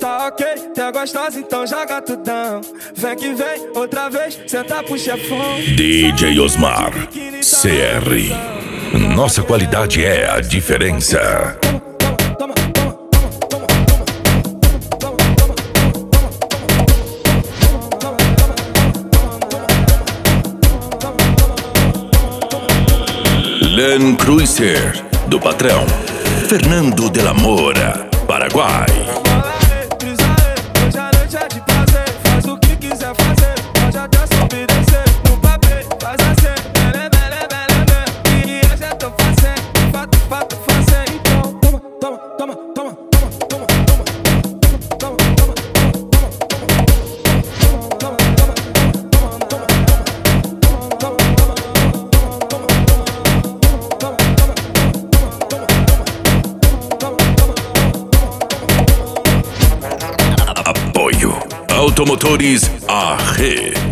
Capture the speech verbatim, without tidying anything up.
Tá ok, tá gostosa, então joga tudão. Vem que vem, outra vez, senta pro chefão. D J Osmar, C R. Nossa qualidade é a diferença. Land Cruiser, do patrão Fernando de la Mora, Paraguai. Hoje a noite é de prazer, faz o que quiser fazer, pode até se obedecer. No papel, faz assim, bele, bele, bele, bele. E hoje é tão fácil, fato, fato, fácil. Então, toma, toma, toma, toma, toma, toma, toma, toma, Apoio Automotores A R.